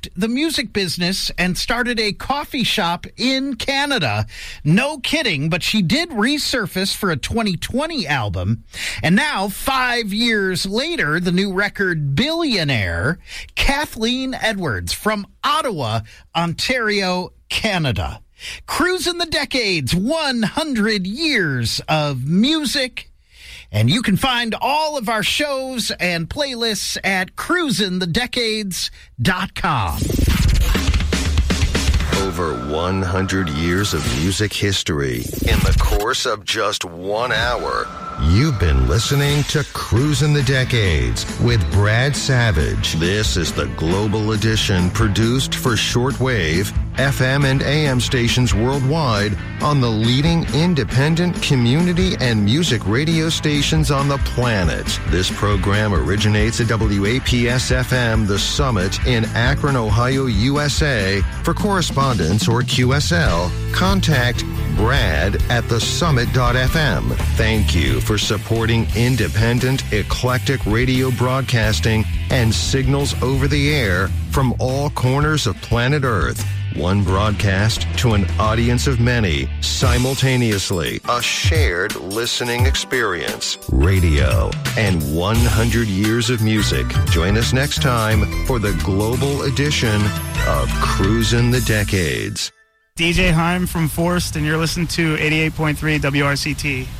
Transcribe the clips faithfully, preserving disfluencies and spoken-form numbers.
left the music business and started a coffee shop in Canada. No kidding, but she did resurface for a twenty twenty album. And now, five years later, the new record, Billionaire, Kathleen Edwards from Ottawa, Ontario, Canada. Cruising the Decades, one hundred years of music. And you can find all of our shows and playlists at cruisin the decades dot com. Over one hundred years of music history in the course of just one hour. You've been listening to Cruisin' the Decades with Brad Savage. This is the Global Edition produced for shortwave, F M and A M stations worldwide on the leading independent community and music radio stations on the planet. This program originates at W A P S F M The Summit in Akron, Ohio, U S A. For correspondence or Q S L, contact Brad at the summit dot f m. Thank you for supporting independent, eclectic radio broadcasting and signals over the air from all corners of planet Earth. One broadcast to an audience of many, simultaneously. A shared listening experience. Radio and one hundred years of music. Join us next time for the global edition of Cruisin' the Decades. D J Heim from Forced, and you're listening to eighty-eight point three W R C T.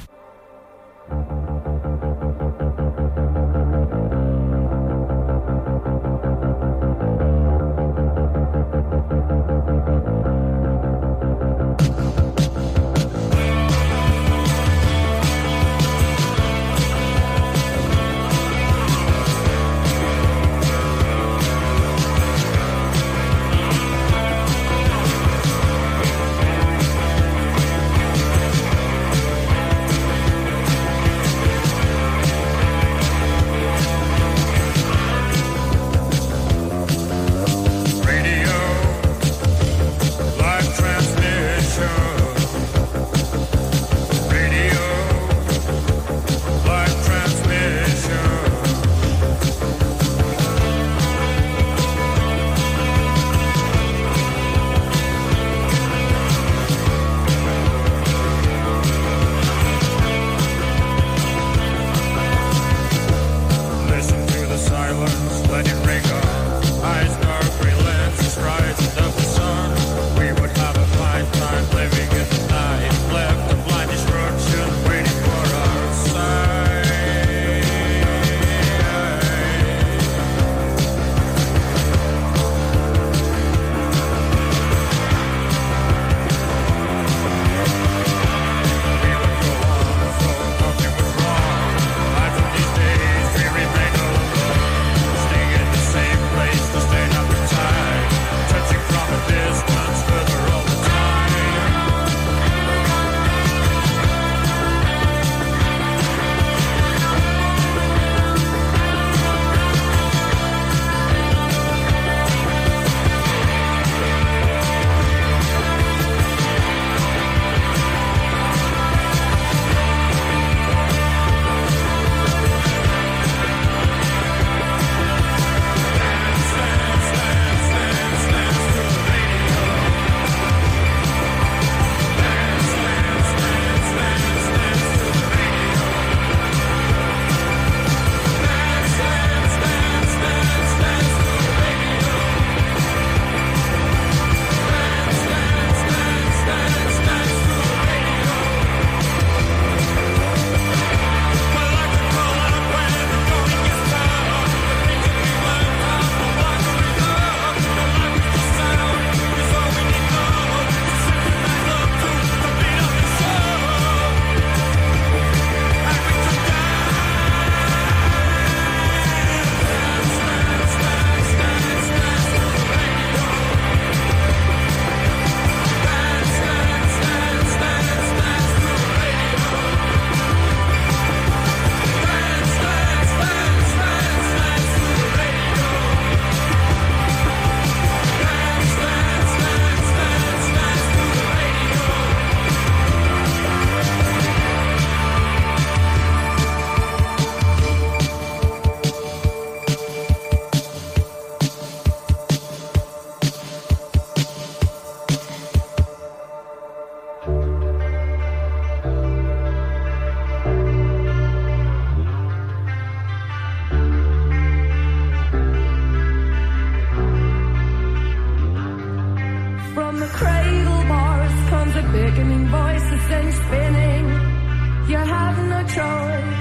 the cradle bars comes a beckoning voice that sends spinning. You have no choice.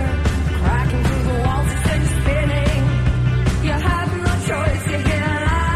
You have no choice, you hear lies.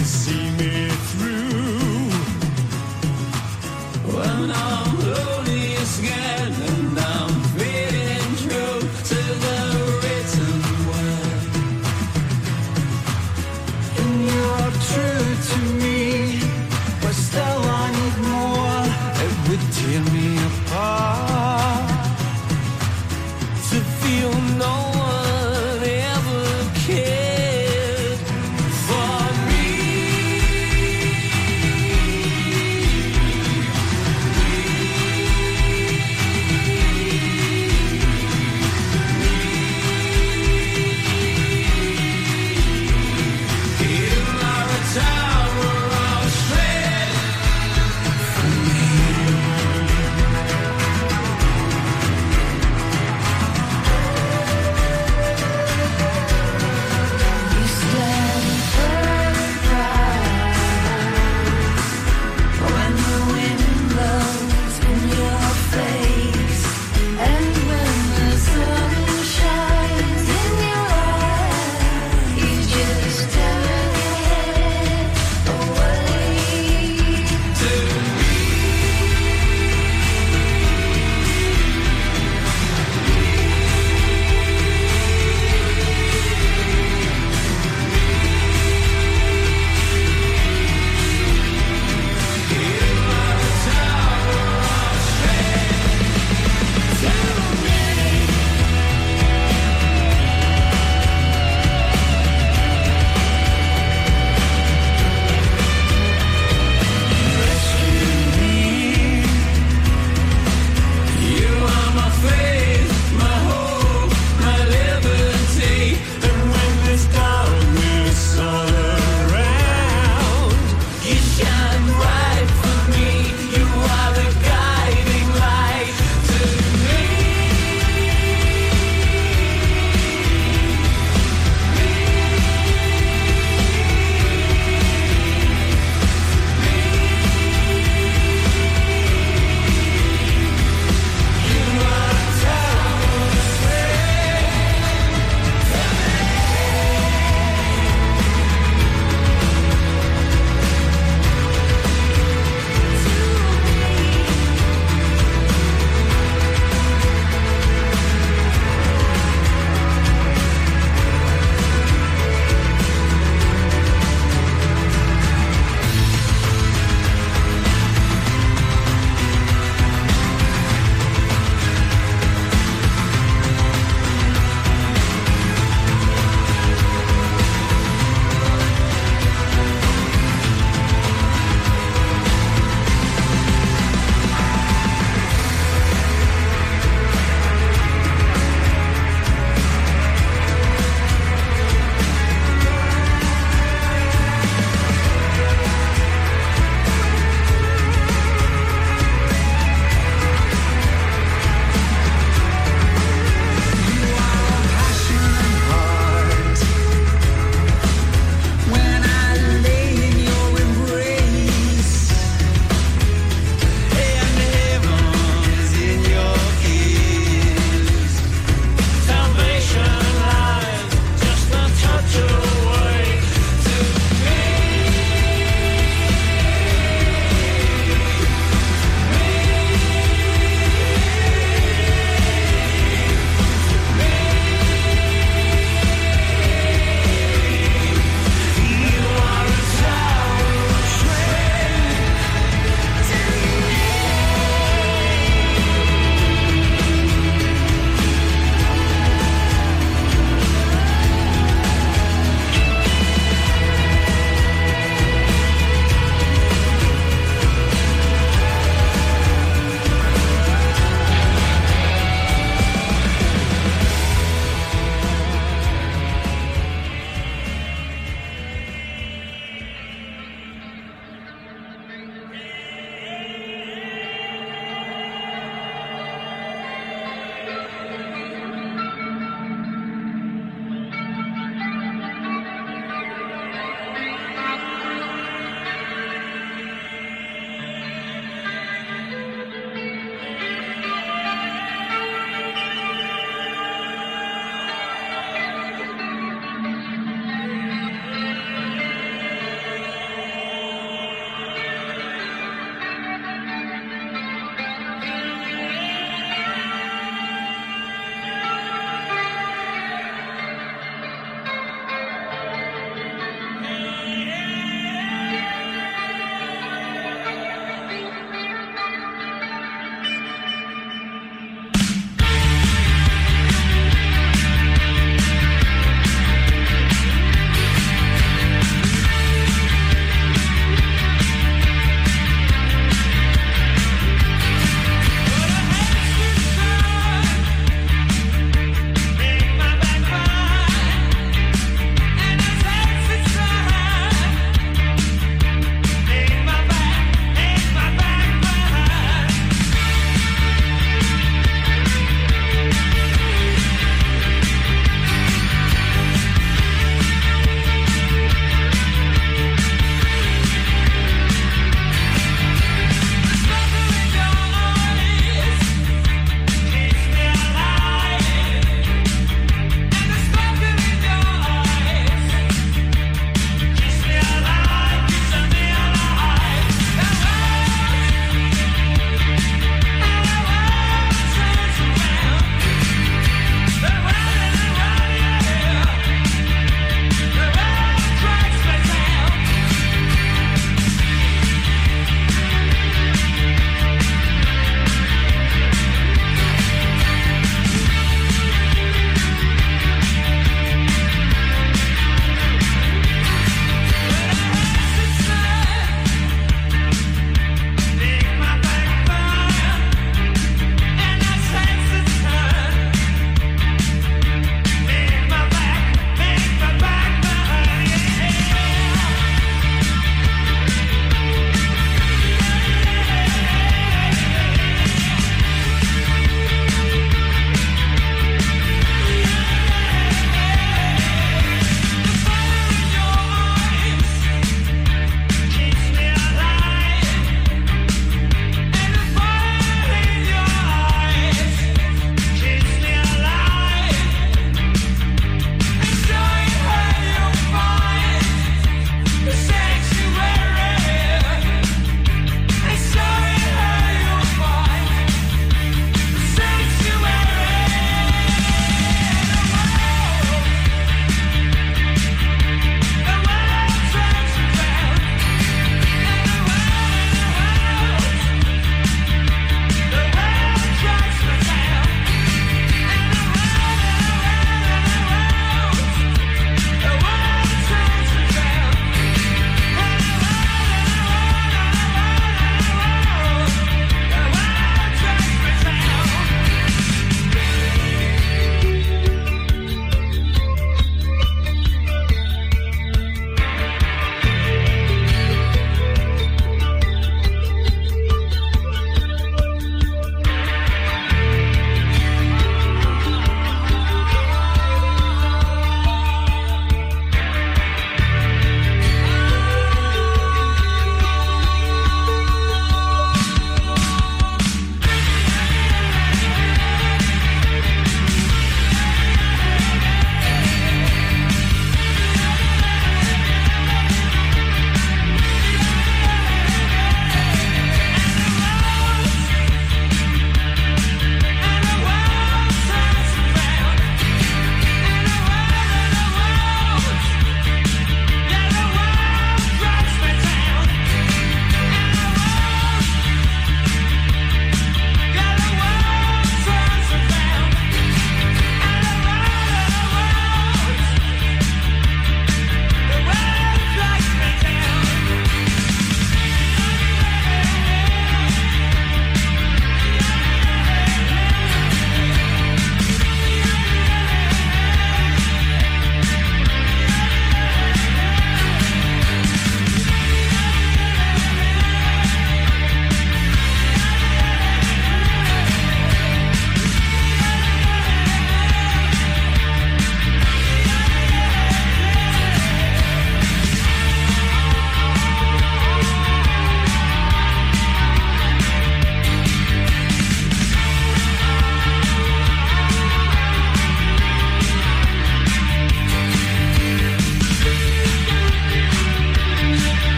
to see me through. When I'm lonely again and I'm feeling true to the written word. And you're true to me, but still I need more. It would tear me apart to feel no one ever cared for me.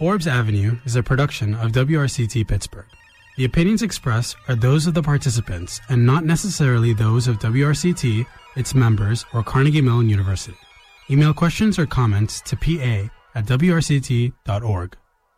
Forbes Avenue is a production of W R C T Pittsburgh. The opinions expressed are those of the participants and not necessarily those of W R C T, its members, or Carnegie Mellon University. Email questions or comments to p a at w r c t dot org.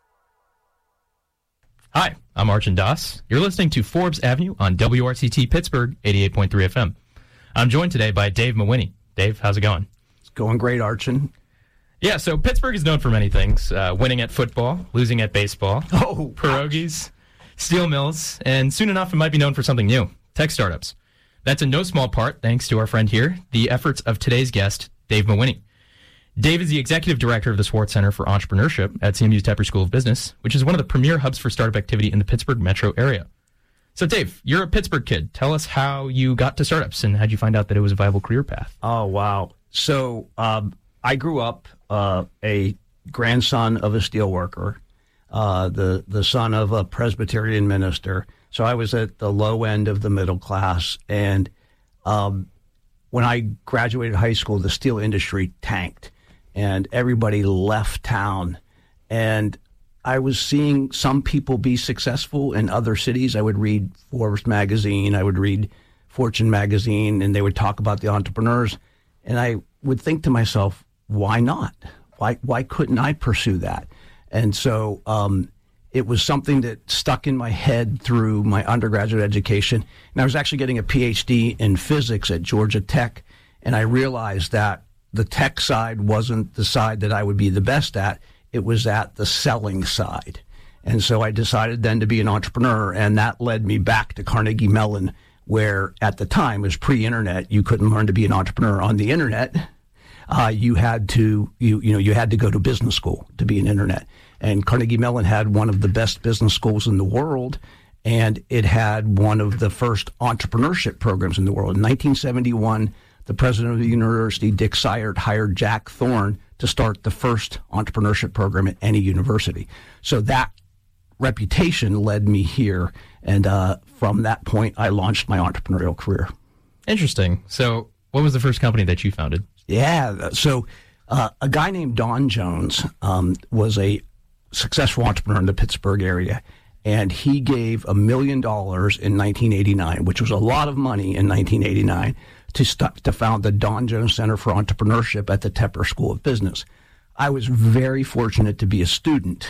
Hi, I'm Archon Doss. You're listening to Forbes Avenue on W R C T Pittsburgh, eighty-eight point three F M. I'm joined today by Dave Mawhinney. Dave, how's it going? It's going great, Archon. Yeah, so Pittsburgh is known for many things. Uh, winning at football, losing at baseball, Oh, pierogies, steel mills, and soon enough it might be known for something new, tech startups. That's in no small part thanks to our friend here, the efforts of today's guest, Dave Mawhinney. Dave is the executive director of the Swartz Center for Entrepreneurship at C M U's Tepper School of Business, which is one of the premier hubs for startup activity in the Pittsburgh metro area. So, Dave, you're a Pittsburgh kid. Tell us how you got to startups and how'd you find out that it was a viable career path? Oh, wow. So um, I grew up uh, a grandson of a steelworker, uh, the, the son of a Presbyterian minister. So I was at the low end of the middle class. And um, when I graduated high school, the steel industry tanked and everybody left town. And I was seeing some people be successful in other cities. I would read Forbes magazine, I would read Fortune magazine, and they would talk about the entrepreneurs. And I would think to myself, why not? Why why couldn't I pursue that? And so um, it was something that stuck in my head through my undergraduate education. And I was actually getting a P H D in physics at Georgia Tech, and I realized that the tech side wasn't the side that I would be the best at. It was at the selling side. And so I decided then to be an entrepreneur, and that led me back to Carnegie Mellon, where at the time, it was pre-internet, you couldn't learn to be an entrepreneur on the internet. Uh, you had to, you you know, you had to go to business school to be an internet. And Carnegie Mellon had one of the best business schools in the world, and it had one of the first entrepreneurship programs in the world. In nineteen seventy-one, the president of the university, Dick Cyert, hired Jack Thorne to start the first entrepreneurship program at any university. So that reputation led me here. And uh, from that point, I launched my entrepreneurial career. Interesting. So what was the first company that you founded? Yeah. So uh, a guy named Don Jones um, was a successful entrepreneur in the Pittsburgh area. And he gave a million dollars in nineteen eighty-nine, which was a lot of money in nineteen eighty-nine, to, st- to found the Don Jones Center for Entrepreneurship at the Tepper School of Business. I was very fortunate to be a student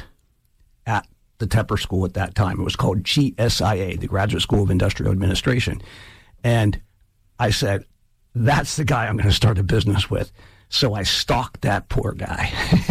at the Tepper School at that time. It was called G S I A, the Graduate School of Industrial Administration. And I said, that's the guy I'm going to start a business with. So I stalked that poor guy.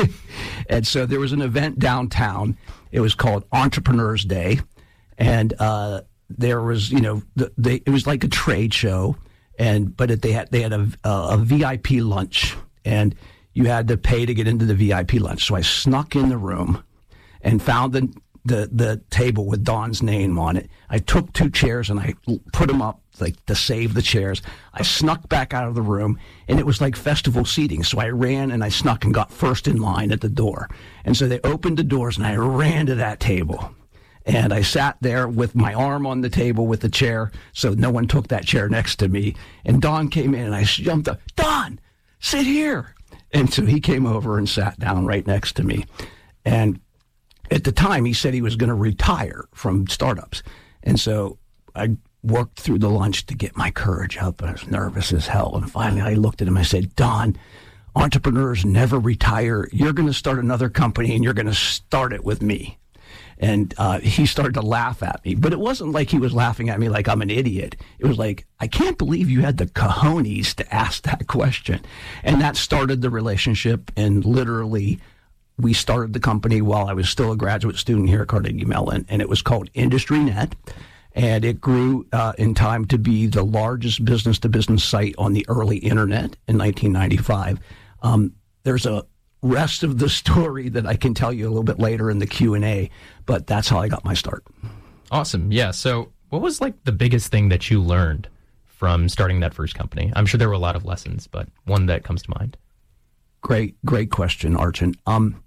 And so there was an event downtown. It was called Entrepreneurs Day. And uh, there was, you know, the, they, it was like a trade show. And but it, they had they had a, a V I P lunch, and you had to pay to get into the V I P lunch. So I snuck in the room and found the the, the table with Don's name on it. I took two chairs and I put them up like to save the chairs. I snuck back out of the room, and it was like festival seating. So I ran and I snuck and got first in line at the door. And so they opened the doors, and I ran to that table. And I sat there with my arm on the table with the chair, so no one took that chair next to me. And Don came in, and I jumped up, Don, sit here. And so he came over and sat down right next to me. And at the time, he said he was going to retire from startups. And so I worked through the lunch to get my courage up. I was nervous as hell. And finally, I looked at him. I said, Don, entrepreneurs never retire. You're going to start another company, and you're going to start it with me. And uh, he started to laugh at me. But it wasn't like he was laughing at me like I'm an idiot. It was like, I can't believe you had the cojones to ask that question. And that started the relationship. And literally, we started the company while I was still a graduate student here at Carnegie Mellon. And it was called IndustryNet. And it grew uh, in time to be the largest business-to-business site on the early internet in nineteen ninety-five. Um, there's a rest of the story that I can tell you a little bit later in the Q and A, but that's how I got my start. Awesome. Yeah. So what was like the biggest thing that you learned from starting that first company? I'm sure there were a lot of lessons, but one that comes to mind. Great, great question, Archon. Um,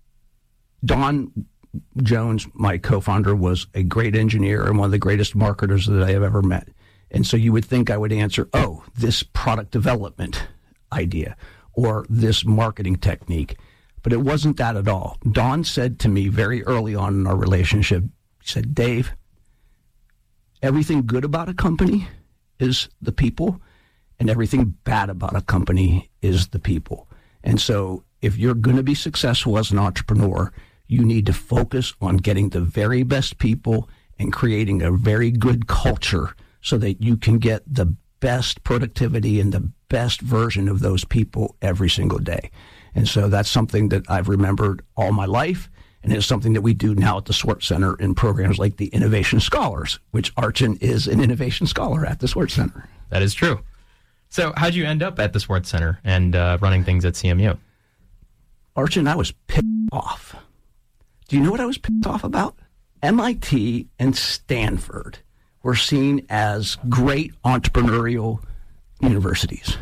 Don Jones, my co-founder, was a great engineer and one of the greatest marketers that I have ever met. And so you would think I would answer, oh, this product development idea or this marketing technique. But it wasn't that at all. Don said to me very early on in our relationship, he said, Dave, everything good about a company is the people, and everything bad about a company is the people. And so if you're going to be successful as an entrepreneur, you need to focus on getting the very best people and creating a very good culture so that you can get the best productivity and the best version of those people every single day. And so that's something that I've remembered all my life, and it's something that we do now at the Swartz Center in programs like the Innovation Scholars, which Archon is an innovation scholar at the Swartz Center. That is true. So how'd you end up at the Swartz Center and uh, running things at C M U? Archon, I was pissed off. Do you know what I was pissed off about? M I T and Stanford were seen as great entrepreneurial universities,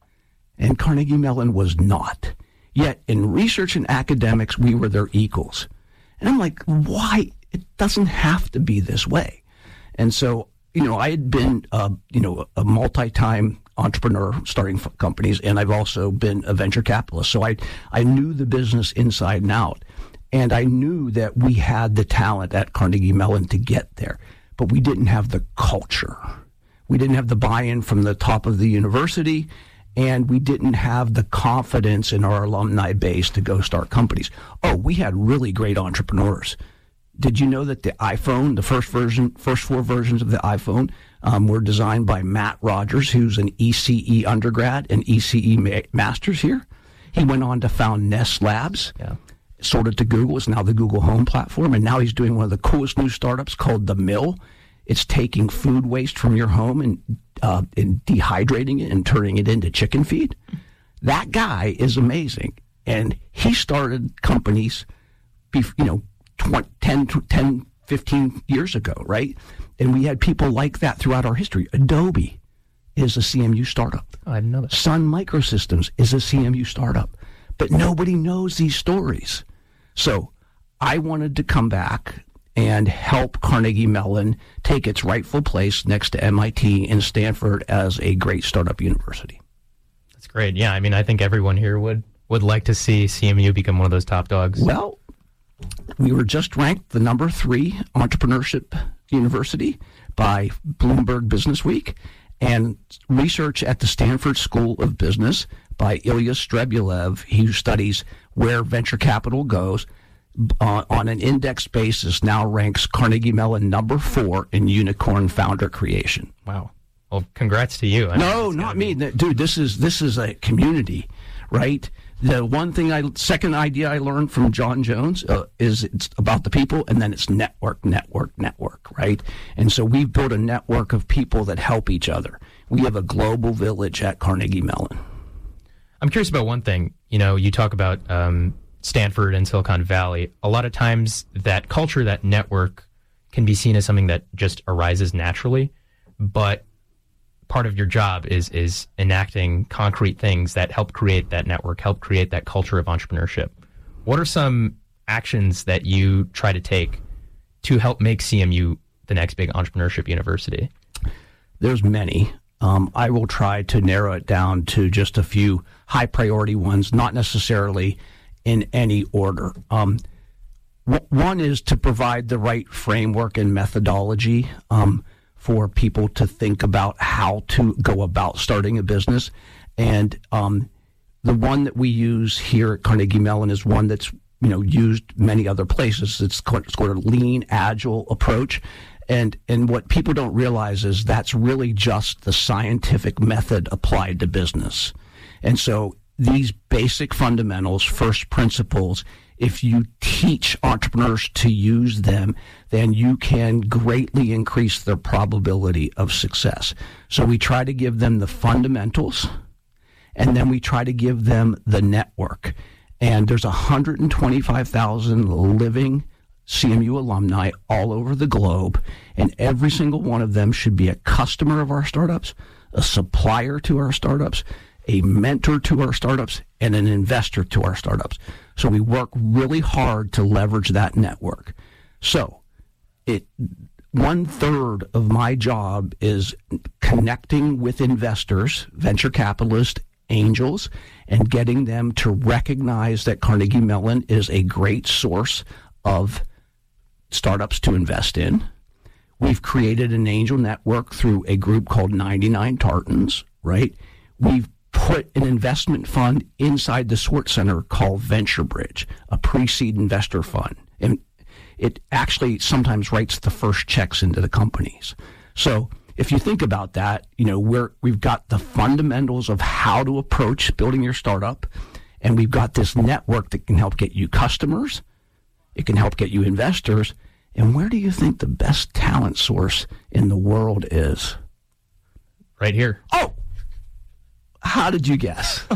and Carnegie Mellon was not. Yet in research and academics, we were their equals. And I'm like, why? It doesn't have to be this way. And so, you know, I had been, uh, you know, a multi-time entrepreneur starting f- companies, and I've also been a venture capitalist. So I, I knew the business inside and out. And I knew that we had the talent at Carnegie Mellon to get there, but we didn't have the culture. We didn't have the buy-in from the top of the university, and we didn't have the confidence in our alumni base to go start companies. Oh, we had really great entrepreneurs. Did you know that the iPhone, the first version, first four versions of the iPhone, um, were designed by Matt Rogers, who's an E C E undergrad and E C E ma- master's here? He went on to found Nest Labs, Yeah. sold it to Google. It's now the Google Home platform, and now he's doing one of the coolest new startups called The Mill. It's taking food waste from your home and, uh, and dehydrating it and turning it into chicken feed. That guy is amazing. And he started companies, bef- you know, twenty, ten, ten, fifteen years ago, right? And we had people like that throughout our history. Adobe is a C M U startup. Oh, I didn't know that. Sun Microsystems is a C M U startup. But nobody knows these stories. So I wanted to come back and help Carnegie Mellon take its rightful place next to M I T and Stanford as a great startup university. That's great. Yeah, I mean, I think everyone here would, would like to see C M U become one of those top dogs. Well, we were just ranked the number three entrepreneurship university by Bloomberg Business Week, and research at the Stanford School of Business by Ilya Strebulev, who studies where venture capital goes, uh, on an index basis now ranks Carnegie Mellon number four in unicorn founder creation. Wow. Well, congrats to you. I mean, No, it's not gotta me. be- Dude, this is this is a community, right? The one thing I second idea I learned from John Jones uh, is it's about the people, and then it's network, network, network, right? And so we've built a network of people that help each other. We have a global village at Carnegie Mellon. I'm curious about one thing. You know, you talk about um, Stanford and Silicon Valley. A lot of times that culture, that network, can be seen as something that just arises naturally, but part of your job is is enacting concrete things that help create that network, help create that culture of entrepreneurship. What are some actions that you try to take to help make C M U the next big entrepreneurship university? There's many. Um, I will try to narrow it down to just a few high priority ones, not necessarily in any order. Um, w- one is to provide the right framework and methodology um, for people to think about how to go about starting a business. And um, the one that we use here at Carnegie Mellon is one that's you know used many other places. It's called, it's called a lean, agile approach. And and what people don't realize is that's really just the scientific method applied to business. And so these basic fundamentals, first principles, if you teach entrepreneurs to use them, then you can greatly increase their probability of success. So we try to give them the fundamentals, and then we try to give them the network. And there's one hundred twenty-five thousand living C M U alumni all over the globe, and every single one of them should be a customer of our startups, a supplier to our startups, a mentor to our startups, and an investor to our startups. So we work really hard to leverage that network. So it one third of my job is connecting with investors, venture capitalists, angels and getting them to recognize that Carnegie Mellon is a great source of startups to invest in. We've created an angel network through a group called ninety-nine Tartans, right? We've put an investment fund inside the Swartz Center called Venture Bridge, a pre-seed investor fund. And it actually sometimes writes the first checks into the companies. So if you think about that, you know, we're, we've got the fundamentals of how to approach building your startup, and we've got this network that can help get you customers, it can help get you investors. And where do you think the best talent source in the world is? Right here. Oh, how did you guess?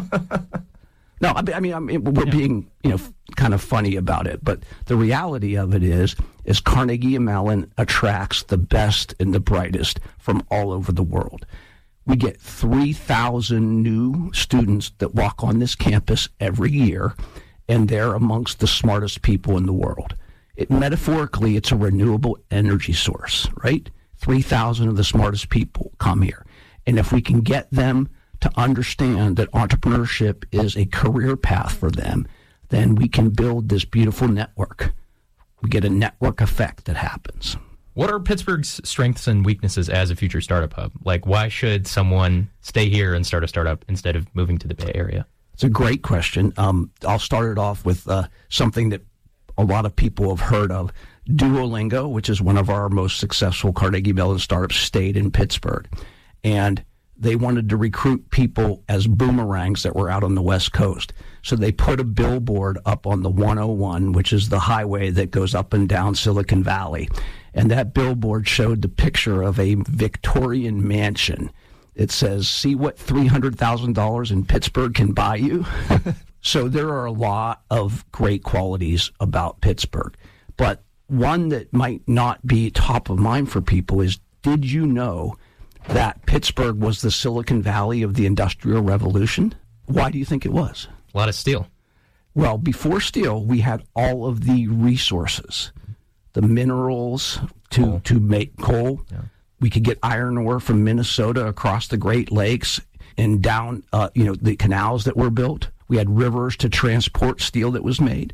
No, I mean, I mean, I mean we're yeah. being, you know, kind of funny about it, but the reality of it is, is Carnegie Mellon attracts the best and the brightest from all over the world. We get three thousand new students that walk on this campus every year, and they're amongst the smartest people in the world. It, metaphorically, it's a renewable energy source, right? three thousand of the smartest people come here. And if we can get them to understand that entrepreneurship is a career path for them, then we can build this beautiful network. We get a network effect that happens. What are Pittsburgh's strengths and weaknesses as a future startup hub? Like, why should someone stay here and start a startup instead of moving to the Bay Area? It's a great question. Um, I'll start it off with uh, something that a lot of people have heard of. Duolingo, which is one of our most successful Carnegie Mellon startups, stayed in Pittsburgh. And they wanted to recruit people as boomerangs that were out on the West Coast. So they put a billboard up on the one oh one, which is the highway that goes up and down Silicon Valley. And that billboard showed the picture of a Victorian mansion. It says, see what three hundred thousand dollars in Pittsburgh can buy you? So there are a lot of great qualities about Pittsburgh. But one that might not be top of mind for people is, did you know that Pittsburgh was the Silicon Valley of the Industrial Revolution? Why do you think it was? A lot of steel. Well, before steel, we had all of the resources, the minerals to, coal. to make coal. Yeah. We could get iron ore from Minnesota across the Great Lakes and down, uh, you know, the canals that were built. We had rivers to transport steel that was made.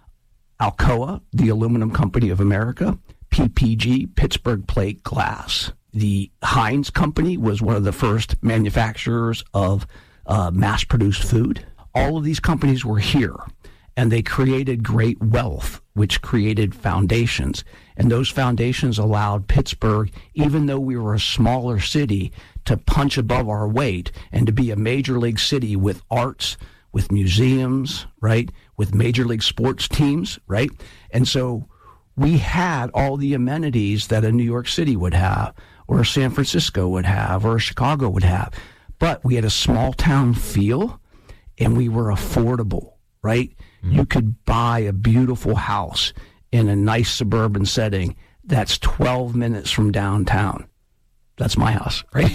Alcoa, the aluminum company of America. P P G, Pittsburgh Plate Glass. The Heinz Company was one of the first manufacturers of uh, mass-produced food. All of these companies were here, and they created great wealth, which created foundations. And those foundations allowed Pittsburgh, even though we were a smaller city, to punch above our weight and to be a major league city with arts, with museums, right, with major league sports teams, right? And so we had all the amenities that a New York City would have, or a San Francisco would have, or a Chicago would have. But we had a small town feel, and we were affordable, right? Mm-hmm. You could buy a beautiful house in a nice suburban setting that's twelve minutes from downtown. That's my house, right?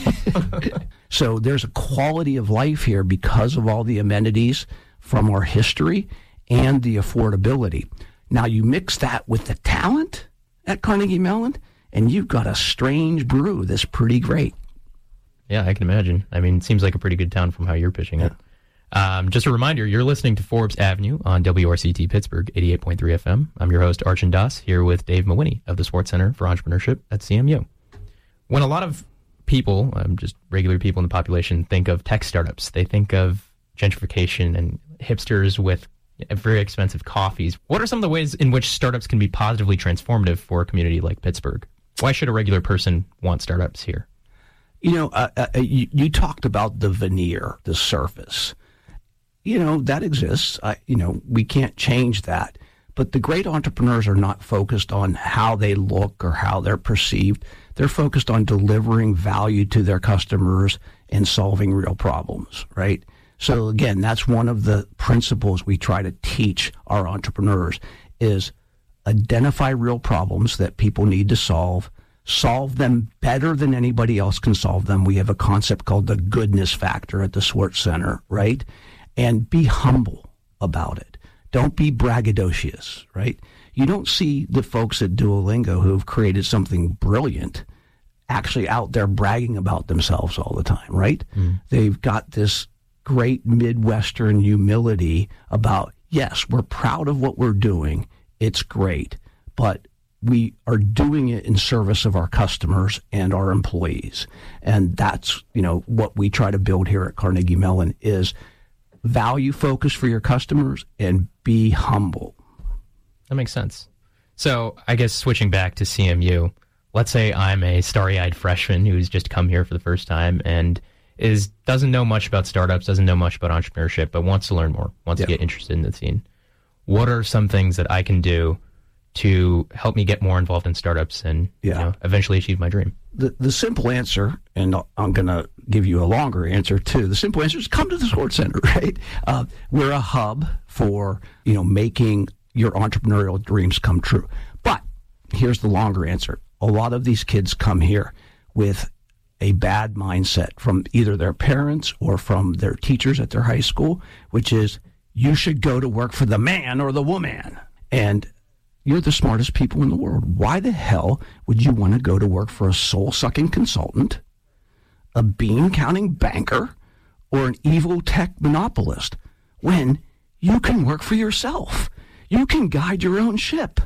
So there's a quality of life here because of all the amenities from our history and the affordability. Now you mix that with the talent at Carnegie Mellon, and you've got a strange brew that's pretty great. Yeah, I can imagine. I mean, it seems like a pretty good town from how you're pitching it. Um, just a reminder, you're listening to Forbes Avenue on W R C T Pittsburgh, eighty-eight point three F M. I'm your host, Archon Das, here with Dave Mawhinney of the Swartz Center for Entrepreneurship at C M U. When a lot of people, um, just regular people in the population, think of tech startups, they think of gentrification and hipsters with very expensive coffees. What are some of the ways in which startups can be positively transformative for a community like Pittsburgh? Why should a regular person want startups here? You know, uh, uh, you, you talked about the veneer, the surface. You know, that exists. I, you know, we can't change that. But the great entrepreneurs are not focused on how they look or how they're perceived. They're focused on delivering value to their customers and solving real problems, right? So again, that's one of the principles we try to teach our entrepreneurs is identify real problems that people need to solve, solve them better than anybody else can solve them. We have a concept called the goodness factor at the Swartz Center, right? And be humble about it. Don't be braggadocious, right? You don't see the folks at Duolingo who've created something brilliant actually out there bragging about themselves all the time, right? Mm. They've got this great Midwestern humility about, yes, we're proud of what we're doing. It's great, but we are doing it in service of our customers and our employees. And that's, you know, what we try to build here at Carnegie Mellon is value focus for your customers and be humble. That makes sense. So I guess switching back to C M U, let's say I'm a starry-eyed freshman who's just come here for the first time and is doesn't know much about startups, doesn't know much about entrepreneurship, but wants to learn more, wants Yeah. to get interested in the scene. What are some things that I can do to help me get more involved in startups and Yeah. you know, eventually achieve my dream? The, the simple answer, and I'm going to give you a longer answer too. The simple answer is come to the Sports Center, right? Uh, we're a hub for, you know, making your entrepreneurial dreams come true. But here's the longer answer. A lot of these kids come here with a bad mindset from either their parents or from their teachers at their high school, which is you should go to work for the man or the woman. And you're the smartest people in the world. Why the hell would you want to go to work for a soul-sucking consultant, a bean-counting banker, or an evil tech monopolist when you can work for yourself? You can guide your own ship.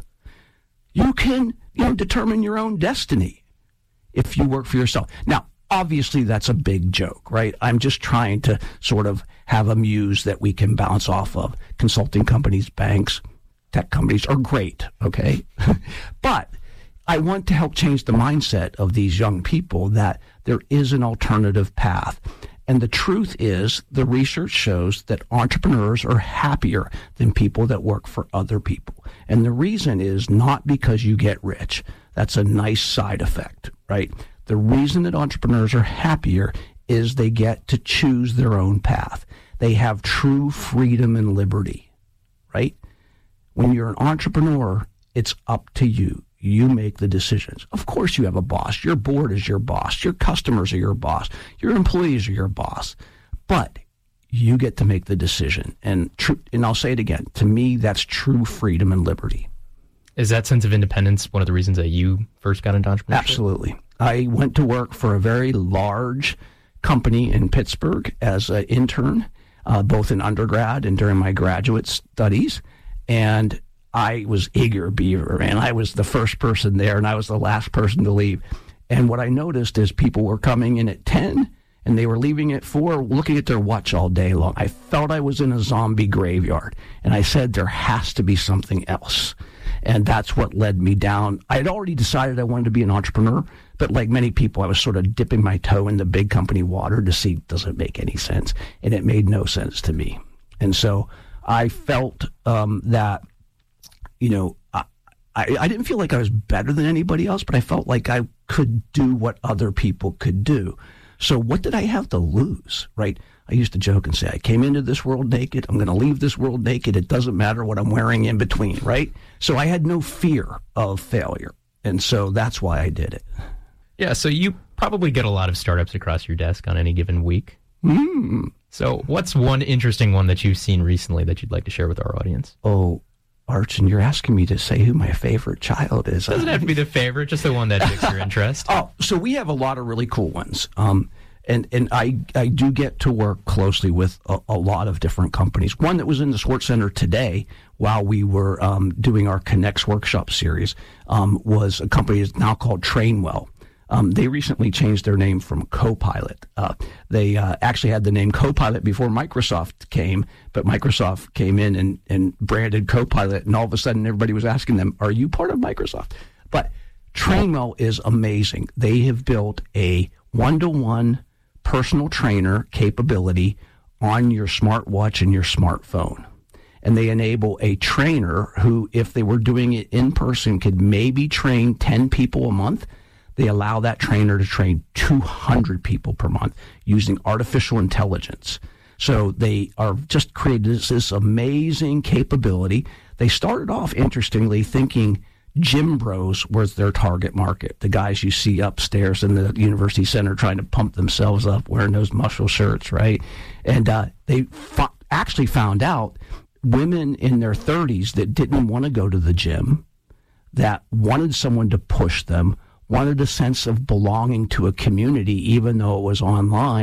You can, you know, determine your own destiny if you work for yourself. Now, obviously, that's a big joke, right? I'm just trying to sort of have a muse that we can bounce off of. Consulting companies, banks, tech companies are great, okay? But I want to help change the mindset of these young people that there is an alternative path. And the truth is, the research shows that entrepreneurs are happier than people that work for other people. And the reason is not because you get rich. That's a nice side effect, right? The reason that entrepreneurs are happier is they get to choose their own path. They have true freedom and liberty, right? When you're an entrepreneur, it's up to you. You make the decisions. Of course you have a boss. Your board is your boss. Your customers are your boss. Your employees are your boss. But you get to make the decision. And tr- and I'll say it again. To me, that's true freedom and liberty. Is that sense of independence one of the reasons that you first got into entrepreneurship? Absolutely. I went to work for a very large company in Pittsburgh as an intern, uh, both in undergrad and during my graduate studies. And I was eager beaver, and I was the first person there, and I was the last person to leave. And what I noticed is people were coming in at ten, and they were leaving at four, looking at their watch all day long. I felt I was in a zombie graveyard, and I said there has to be something else. And that's what led me down. I had already decided I wanted to be an entrepreneur, but like many people, I was sort of dipping my toe in the big company water to see, does it make any sense? And it made no sense to me. And so I felt um, that, you know, I, I, I didn't feel like I was better than anybody else, but I felt like I could do what other people could do. So what did I have to lose, right? I used to joke and say, I came into this world naked. I'm going to leave this world naked. It doesn't matter what I'm wearing in between, right? So I had no fear of failure. And so that's why I did it. Yeah, so you probably get a lot of startups across your desk on any given week. Mm. So what's one interesting one that you've seen recently that you'd like to share with our audience? Oh, Arch, and you're asking me to say who my favorite child is. Doesn't have to be the favorite, just the one that piques your interest. Oh, so we have a lot of really cool ones. Um, and and I, I do get to work closely with a, a lot of different companies. One that was in the Sports Center today while we were um, doing our Connects workshop series um, was a company that's now called Trainwell. Um, they recently changed their name from Copilot. Uh, they uh, actually had the name Copilot before Microsoft came, but Microsoft came in and, and branded Copilot, and all of a sudden everybody was asking them, are you part of Microsoft? But Trainwell is amazing. They have built a one-to-one personal trainer capability on your smartwatch and your smartphone. And they enable a trainer who, if they were doing it in person, could maybe train ten people a month. They allow that trainer to train two hundred people per month using artificial intelligence. So they are just created this, this amazing capability. They started off, interestingly, thinking gym bros was their target market. The guys you see upstairs in the university center trying to pump themselves up, wearing those muscle shirts, right? And uh, they fo- actually found out women in their thirties that didn't want to go to the gym, that wanted someone to push them, wanted a sense of belonging to a community, even though it was online,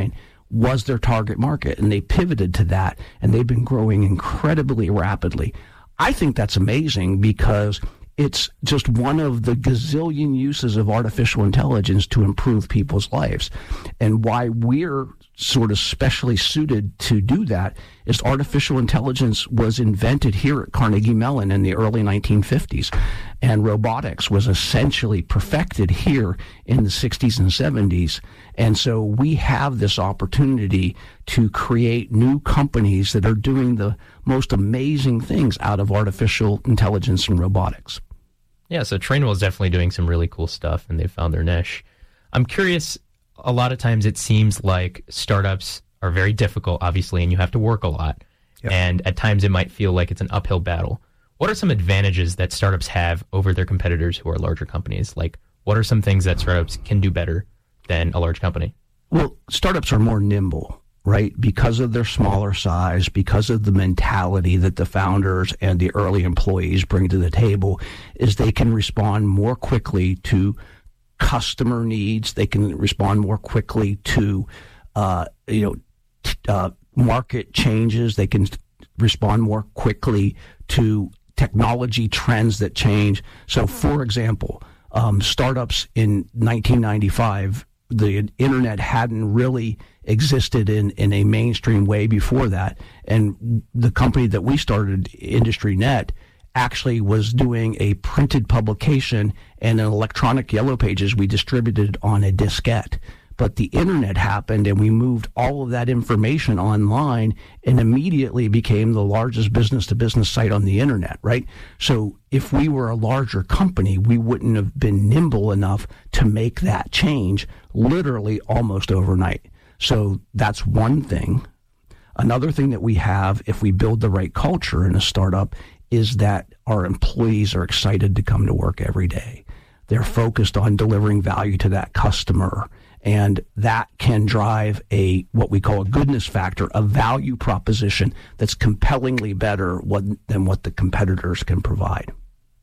was their target market, and they pivoted to that, and they've been growing incredibly rapidly. I think that's amazing because it's just one of the gazillion uses of artificial intelligence to improve people's lives. And why we're sort of specially suited to do that is artificial intelligence was invented here at Carnegie Mellon in the early nineteen fifties. And robotics was essentially perfected here in the sixties and seventies. And so we have this opportunity to create new companies that are doing the most amazing things out of artificial intelligence and robotics. Yeah, so Trainwell is definitely doing some really cool stuff, and they've found their niche. I'm curious, a lot of times it seems like startups are very difficult, obviously, and you have to work a lot. Yep. And at times it might feel like it's an uphill battle. What are some advantages that startups have over their competitors who are larger companies? Like, what are some things that startups can do better than a large company? Well, startups are more nimble, right? Because of their smaller size, because of the mentality that the founders and the early employees bring to the table, is they can respond more quickly to customer needs. They can respond more quickly to, uh, you know, t- uh, market changes. They can respond more quickly to technology trends that change. So, for example, um, startups in nineteen ninety-five, the internet hadn't really existed in, in a mainstream way before that. And the company that we started, IndustryNet, actually was doing a printed publication and an electronic yellow pages we distributed on a diskette. But the internet happened and we moved all of that information online and immediately became the largest business-to-business site on the internet, right? So if we were a larger company, we wouldn't have been nimble enough to make that change literally almost overnight. So that's one thing. Another thing that we have, if we build the right culture in a startup, is that our employees are excited to come to work every day. They're focused on delivering value to that customer. And that can drive a what we call a goodness factor, a value proposition that's compellingly better what, than what the competitors can provide.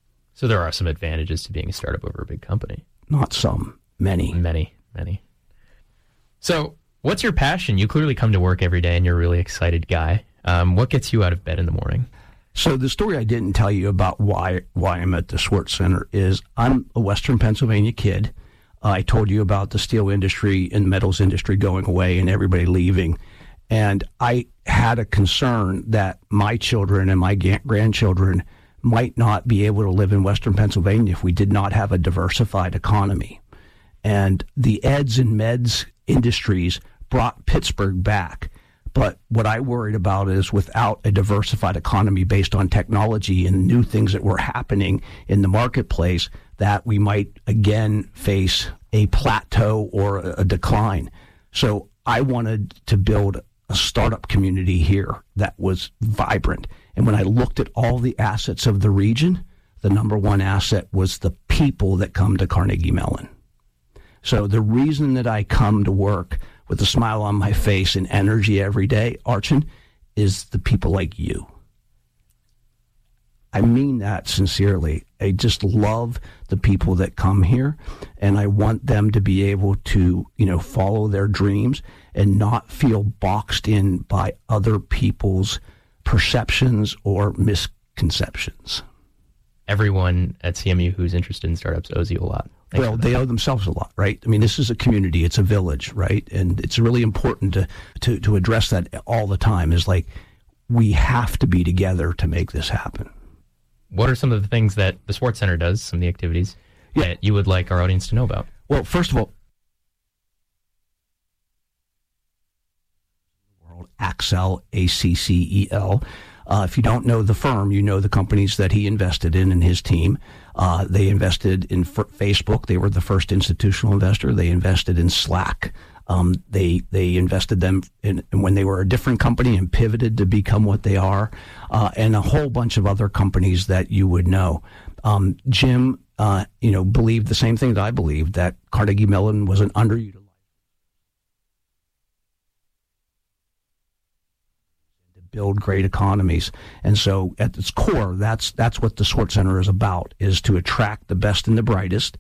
So there are some advantages to being a startup over a big company. Not some, many. Many, many. So what's your passion? You clearly come to work every day and you're a really excited guy. Um, what gets you out of bed in the morning? So the story I didn't tell you about why why I'm at the Schwartz Center is I'm a Western Pennsylvania kid. Uh, I told you about the steel industry and metals industry going away and everybody leaving. And I had a concern that my children and my ga- grandchildren might not be able to live in Western Pennsylvania if we did not have a diversified economy. And the eds and meds industries brought Pittsburgh back. But what I worried about is without a diversified economy based on technology and new things that were happening in the marketplace, that we might again face a plateau or a decline. So I wanted to build a startup community here that was vibrant. And when I looked at all the assets of the region, the number one asset was the people that come to Carnegie Mellon. So the reason that I come to work with a smile on my face and energy every day, Archon, is the people like you. I mean that sincerely. I just love the people that come here, and I want them to be able to, you know, follow their dreams and not feel boxed in by other people's perceptions or misconceptions. Everyone at C M U who's interested in startups owes you a lot. Thanks well, they owe themselves a lot, right? I mean, this is a community, it's a village, right? And it's really important to, to, to address that all the time, is like, we have to be together to make this happen. What are some of the things that the Schwartz Center does, some of the activities yeah. that you would like our audience to know about? Well, first of all, Accel, A C C E L. Uh, if you don't know the firm, you know the companies that he invested in and his team. Uh, they invested in F- Facebook. They were the first institutional investor. They invested in Slack. Um, they they invested them in, in when they were a different company and pivoted to become what they are, uh, and a whole bunch of other companies that you would know. Um, Jim, uh, you know, believed the same thing that I believed, that Carnegie Mellon was an underutilized. Build great economies. And so at its core, that's that's what the Schwartz Center is about, is to attract the best and the brightest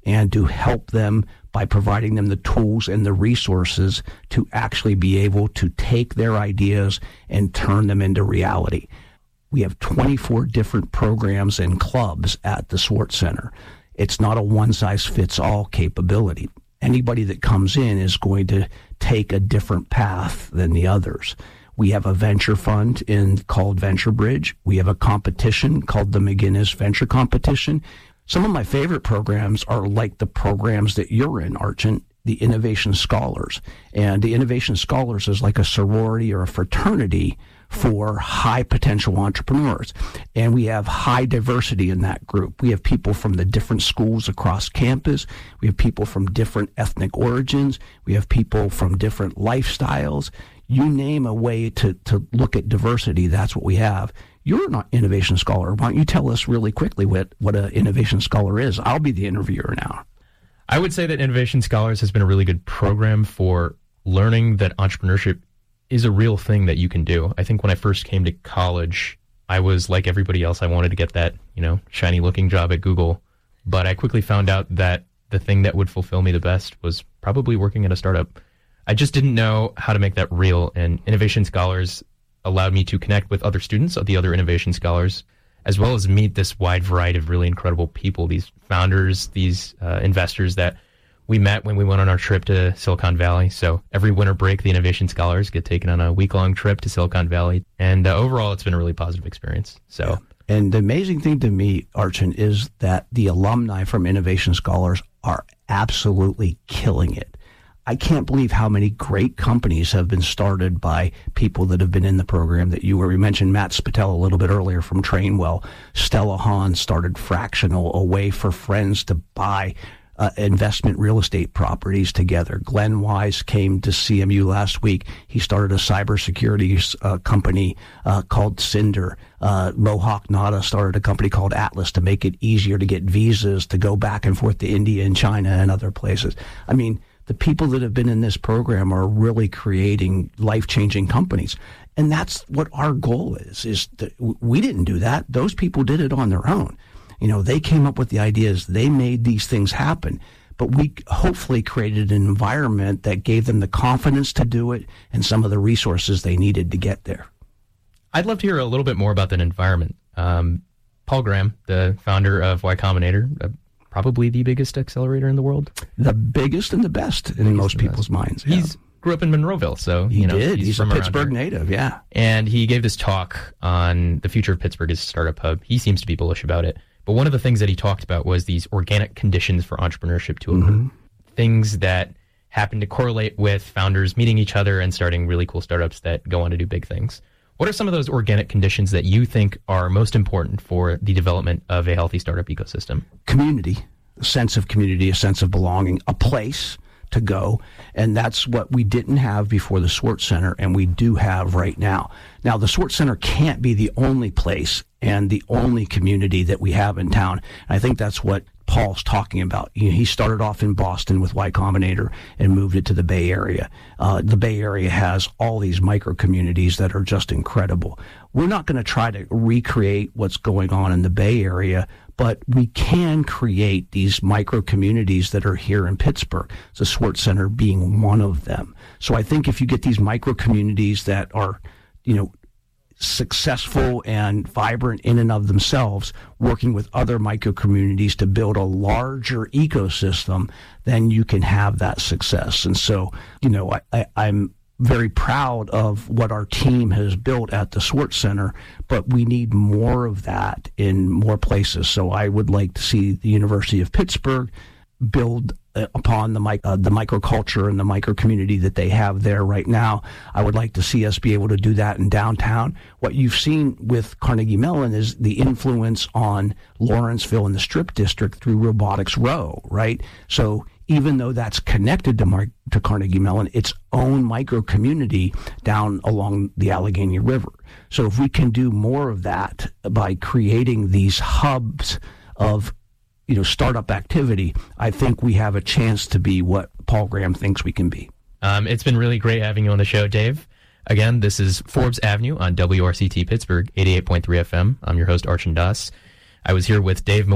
and to help them by providing them the tools and the resources to actually be able to take their ideas and turn them into reality. We have twenty-four different programs and clubs at the Swartz Center. It's not a one-size-fits-all capability. Anybody that comes in is going to take a different path than the others. We have a venture fund in called Venture Bridge. We have a competition called the McGinnis Venture Competition. Some of my favorite programs are like the programs that you're in, Archon, the Innovation Scholars. And the Innovation Scholars is like a sorority or a fraternity for high potential entrepreneurs. And we have high diversity in that group. We have people from the different schools across campus. We have people from different ethnic origins. We have people from different lifestyles. You name a way to, to look at diversity, that's what we have. You're an innovation scholar. Why don't you tell us really quickly what, what an innovation scholar is? I'll be the interviewer now. I would say that Innovation Scholars has been a really good program for learning that entrepreneurship is a real thing that you can do. I think when I first came to college, I was like everybody else. I wanted to get that, you know, shiny looking job at Google. But I quickly found out that the thing that would fulfill me the best was probably working at a startup. I just didn't know how to make that real. And Innovation Scholars allowed me to connect with other students of the other Innovation Scholars, as well as meet this wide variety of really incredible people, these founders, these uh, investors that we met when we went on our trip to Silicon Valley. So every winter break, the Innovation Scholars get taken on a week-long trip to Silicon Valley. And uh, overall, it's been a really positive experience. So, yeah. And the amazing thing to me, Archon, is that the alumni from Innovation Scholars are absolutely killing it. I can't believe how many great companies have been started by people that have been in the program that you were. We mentioned Matt Spatel a little bit earlier from Trainwell. Stella Hahn started Fractional, a way for friends to buy uh, investment real estate properties together. Glenn Wise came to C M U last week. He started a cybersecurity uh, company uh, called Cinder. Uh, Mohawk Nada started a company called Atlas to make it easier to get visas to go back and forth to India and China and other places. I mean, the people that have been in this program are really creating life-changing companies. And that's what our goal is, is that we didn't do that. Those people did it on their own. You know, they came up with the ideas. They made these things happen. But we hopefully created an environment that gave them the confidence to do it and some of the resources they needed to get there. I'd love to hear a little bit more about that environment. Um, Paul Graham, the founder of Y Combinator, uh, probably the biggest accelerator in the world. The biggest and the best in biggest most people's best. minds. Yeah. He grew up in Monroeville, so he you know, did. He's, he's from a Pittsburgh here. native, yeah. And he gave this talk on the future of Pittsburgh as a startup hub. He seems to be bullish about it. But one of the things that he talked about was these organic conditions for entrepreneurship to occur. Mm-hmm. Things that happen to correlate with founders meeting each other and starting really cool startups that go on to do big things. What are some of those organic conditions that you think are most important for the development of a healthy startup ecosystem? Community. A sense of community, a sense of belonging, a place to go. And that's what we didn't have before the Swartz Center, and we do have right now. Now, the Swartz Center can't be the only place and the only community that we have in town. I think that's what Paul's talking about. You know, he started off in Boston with Y Combinator and moved it to the Bay Area. Uh, the Bay Area has all these micro communities that are just incredible. We're not going to try to recreate what's going on in the Bay Area, but we can create these micro communities that are here in Pittsburgh, the Swartz Center being one of them. So I think if you get these micro communities that are, you know, successful and vibrant in and of themselves, working with other micro communities to build a larger ecosystem, then you can have that success. And so, you know, I, I, I'm very proud of what our team has built at the Swartz Center, but we need more of that in more places. So I would like to see the University of Pittsburgh build uh, upon the mic- uh, the microculture and the micro community that they have there right now. I would like to see us be able to do that in downtown. What you've seen with Carnegie Mellon is the influence on Lawrenceville and the Strip District through Robotics Row, right? So even though that's connected to, Mar- to Carnegie Mellon, its own micro community down along the Allegheny River. So if we can do more of that by creating these hubs of, you know, startup activity, I think we have a chance to be what Paul Graham thinks we can be. Um, it's been really great having you on the show, Dave. Again, this is Forbes Avenue on W R C T Pittsburgh, eighty-eight point three F M. I'm your host, Archon Das. I was here with Dave Mawhinney,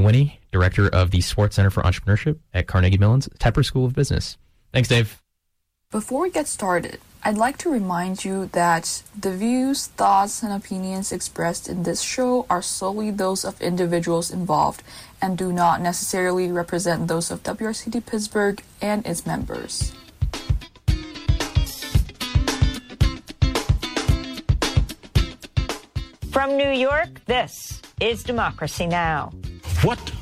Director of the Swartz Center for Entrepreneurship at Carnegie Mellon's Tepper School of Business. Thanks, Dave. Before we get started, I'd like to remind you that the views, thoughts, and opinions expressed in this show are solely those of individuals involved and do not necessarily represent those of W R C T Pittsburgh and its members. From New York, this is Democracy Now! What